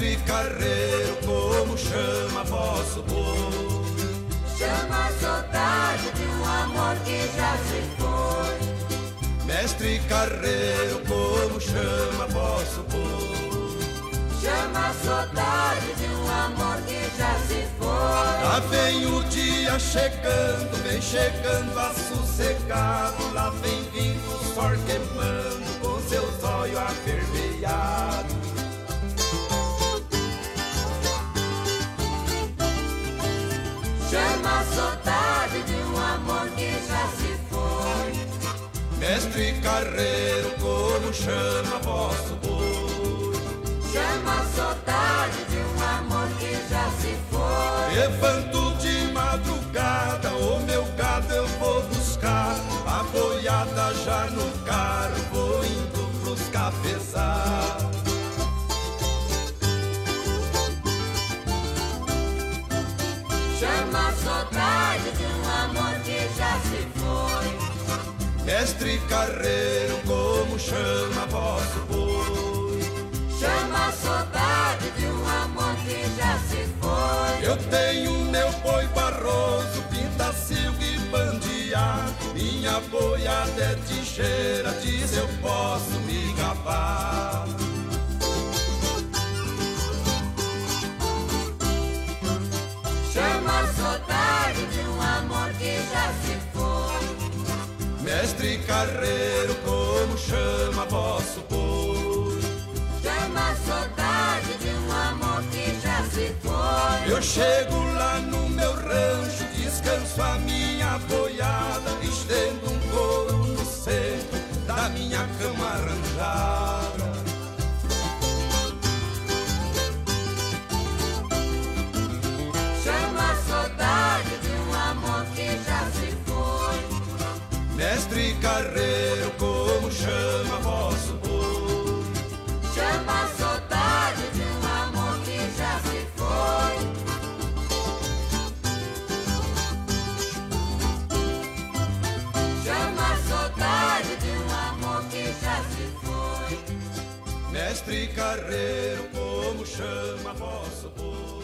Mestre Carreiro, como chama vosso povo? Chama a saudade de um amor que já se foi. Mestre Carreiro, como chama vosso povo? Chama a saudade de um amor que já se foi. Lá vem o dia chegando, vem chegando assossegado. Lá vem vindo o sol queimando com seus olhos avermelhados. Chama a saudade de um amor que já se foi. Mestre Carreiro, como chama vosso povo? Chama a saudade de um amor que já se foi. Levanto de madrugada, o meu gado eu vou buscar. A boiada já no carro, vou indo pros cafezais. Chama a saudade de um amor que já se foi. Mestre Carreiro, como chama vosso povo? Chama a saudade de um amor que já se foi. Eu tenho meu boi barroso, pintacilgo e bandeado. Minha boiada é tigeira, diz eu posso me gabar. Chama a saudade de um amor que já se foi. Mestre Carreiro, como chama vosso povo? Chama a saudade de um amor que já se foi. Eu chego lá no meu rancho, descanso a minha boiada, estendo um couro no centro da minha cama arranjada. Chama a saudade de um amor que já se foi. Mestre Carreiro, como chama vosso povo? Chama a saudade de um amor que já se foi. Chama a saudade de um amor que já se foi. Mestre Carreiro, como chama vosso povo?